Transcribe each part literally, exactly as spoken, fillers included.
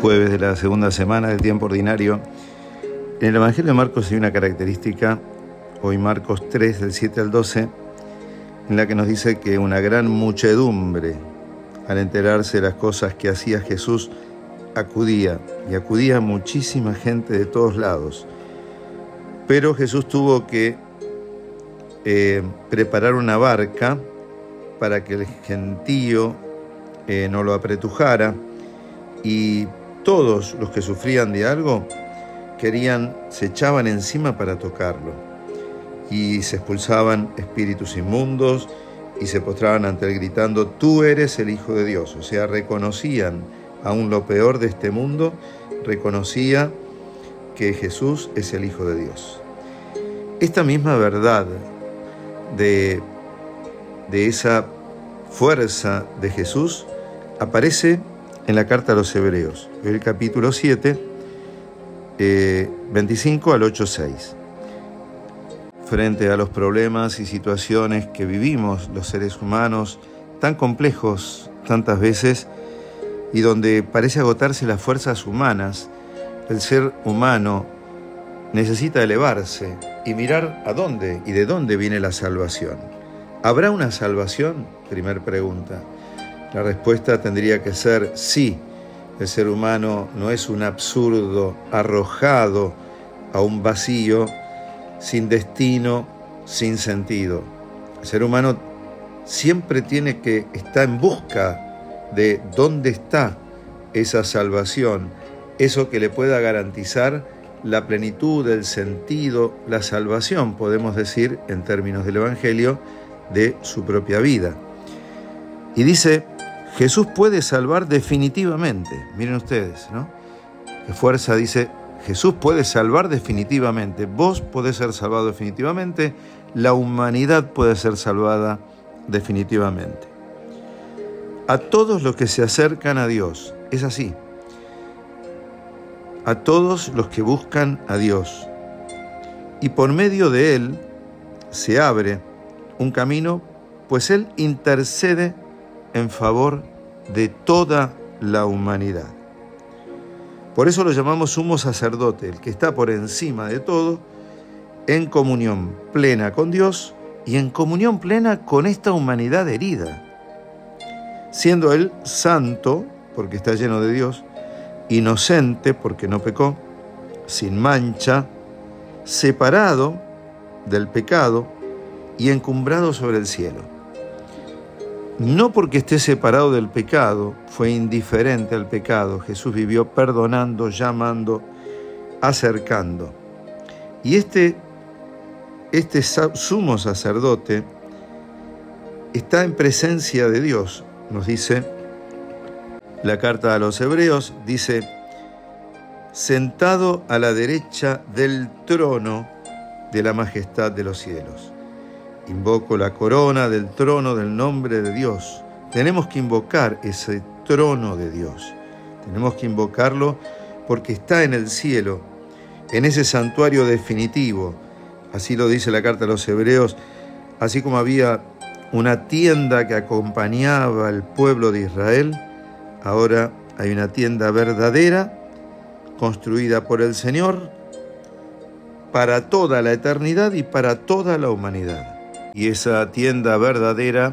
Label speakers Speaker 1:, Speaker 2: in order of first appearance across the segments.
Speaker 1: jueves de la segunda semana del tiempo ordinario. En el Evangelio de Marcos hay una característica, hoy Marcos tres, del siete al doce, en la que nos dice que una gran muchedumbre, al enterarse de las cosas que hacía Jesús, acudía, y acudía muchísima gente de todos lados. Pero Jesús tuvo que eh, preparar una barca para que el gentío eh, no lo apretujara, y todos los que sufrían de algo querían, se echaban encima para tocarlo, y se expulsaban espíritus inmundos y se postraban ante él gritando: tú eres el Hijo de Dios. O sea, reconocían aún lo peor de este mundo, reconocía que Jesús es el Hijo de Dios. Esta misma verdad de, de esa fuerza de Jesús aparece en la carta a los Hebreos, el capítulo siete, eh, veinticinco al ocho seis. Frente a los problemas y situaciones que vivimos los seres humanos, tan complejos tantas veces, y donde parece agotarse las fuerzas humanas, el ser humano necesita elevarse y mirar a dónde y de dónde viene la salvación. ¿Habrá una salvación? Primer pregunta. La respuesta tendría que ser sí. El ser humano no es un absurdo arrojado a un vacío, sin destino, sin sentido. El ser humano siempre tiene que estar en busca de dónde está esa salvación, eso que le pueda garantizar la plenitud, el sentido, la salvación, podemos decir, en términos del Evangelio, de su propia vida. Y dice, Jesús puede salvar definitivamente. Miren ustedes, ¿no? Qué fuerza, dice, Jesús puede salvar definitivamente. Vos podés ser salvado definitivamente. La humanidad puede ser salvada definitivamente. A todos los que se acercan a Dios, es así. A todos los que buscan a Dios. Y por medio de Él se abre un camino, pues Él intercede en favor de toda la humanidad. Por eso lo llamamos sumo sacerdote, el que está por encima de todo, en comunión plena con Dios y en comunión plena con esta humanidad herida. Siendo Él santo, porque está lleno de Dios, inocente, porque no pecó, sin mancha, separado del pecado y encumbrado sobre el cielo. No porque esté separado del pecado, fue indiferente al pecado. Jesús vivió perdonando, llamando, acercando. Y este, este sumo sacerdote está en presencia de Dios, nos dice la carta a los Hebreos, dice, sentado a la derecha del trono de la majestad de los cielos. Invoco la corona del trono del nombre de Dios. Tenemos que invocar ese trono de Dios. Tenemos que invocarlo porque está en el cielo, en ese santuario definitivo. Así lo dice la carta a los Hebreos. Así como había una tienda que acompañaba al pueblo de Israel, ahora hay una tienda verdadera, construida por el Señor, para toda la eternidad y para toda la humanidad. Y esa tienda verdadera,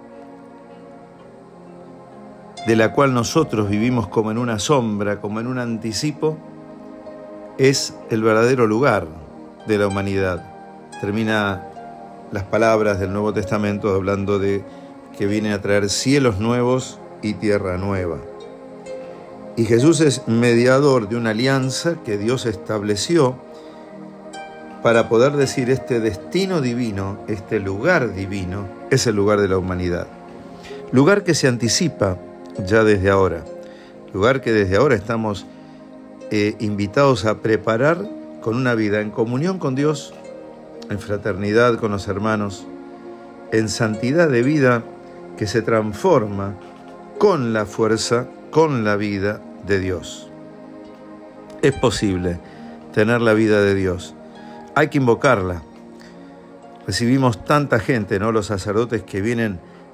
Speaker 1: de la cual nosotros vivimos como en una sombra, como en un anticipo, es el verdadero lugar de la humanidad. Termina las palabras del Nuevo Testamento hablando de que viene a traer cielos nuevos y tierra nueva. Y Jesús es mediador de una alianza que Dios estableció para poder decir este destino divino, este lugar divino, es el lugar de la humanidad. Lugar que se anticipa ya desde ahora. Lugar que desde ahora estamos eh, invitados a preparar con una vida en comunión con Dios, en fraternidad con los hermanos, en santidad de vida que se transforma con la fuerza, con la vida de Dios. Es posible tener la vida de Dios. Hay que invocarla. Recibimos tanta gente, ¿no? Los sacerdotes que vienen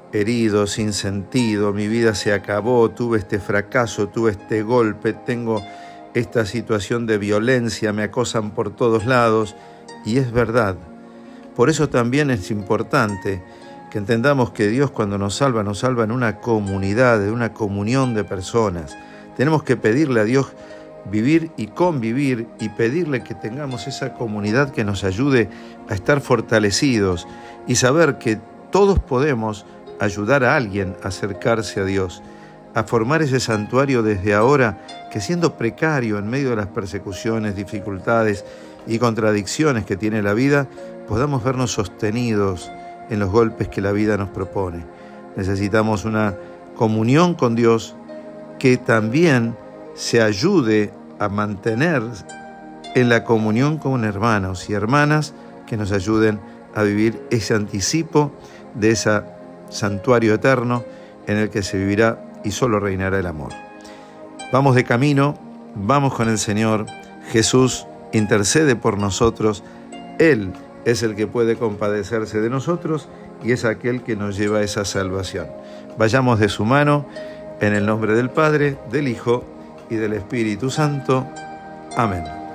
Speaker 1: herido, sin sentido, mi vida se acabó, tuve este fracaso, tuve este golpe, tengo esta situación de violencia, me acosan por todos lados, y es verdad. Por eso también es importante que entendamos que Dios cuando nos salva, nos salva en una comunidad, en una comunión de personas. Tenemos que pedirle a Dios vivir y convivir y pedirle que tengamos esa comunidad que nos ayude a estar fortalecidos y saber que todos podemos ayudar a alguien a acercarse a Dios, a formar ese santuario desde ahora, que siendo precario en medio de las persecuciones, dificultades y contradicciones que tiene la vida, podamos vernos sostenidos en los golpes que la vida nos propone. Necesitamos una comunión con Dios que también se ayude a mantener en la comunión con hermanos y hermanas que nos ayuden a vivir ese anticipo de ese santuario eterno en el que se vivirá y solo reinará el amor. Vamos de camino, vamos con el Señor. Jesús intercede por nosotros. Él es el que puede compadecerse de nosotros y es aquel que nos lleva a esa salvación. Vayamos de su mano, en el nombre del Padre, del Hijo y del Espíritu Santo. Amén.